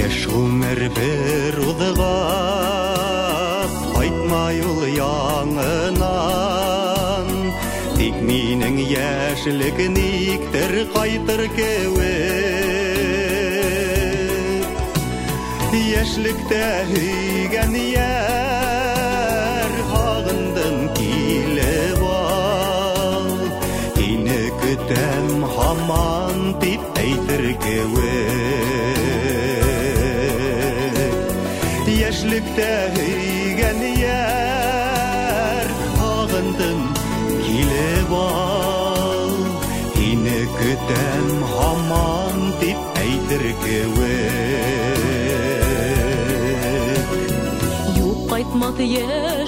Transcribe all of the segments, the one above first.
Еш ғұмыр бір ұдығап, қайтмай ұл яңынан, тек менің яшілігін иктір қайтыр кеуіп. Яшілікті үйген ер, ағындың келіп ал, ені күтем хаман деп әйтір кеуіп. Яшілікті үйген ер, ағындың келіп ал, ені күтем хаман деп әйтір кеуіп. Юқ қайтмады еш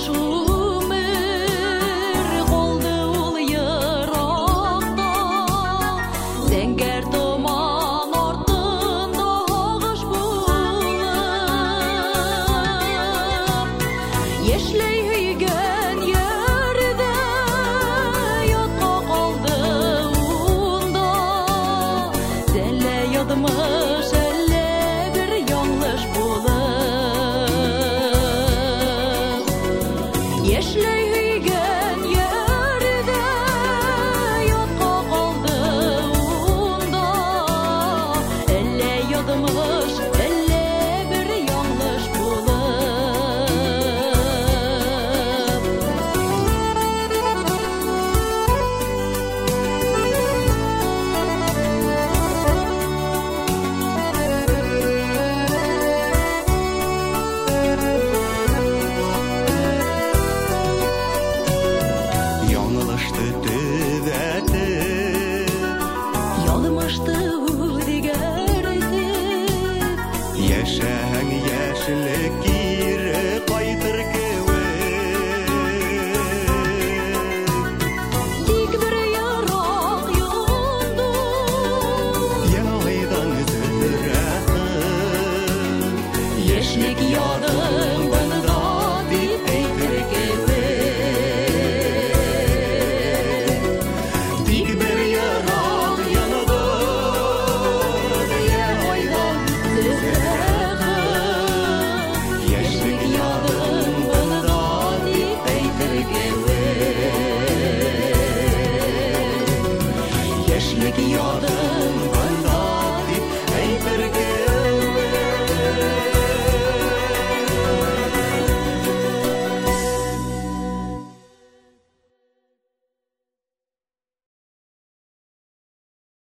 өмір, қолды ол ерақта, зәңгер тұман артында ағыш болып. Ешлей үйген ерді, ятқа қалды онда, зәлі ядымы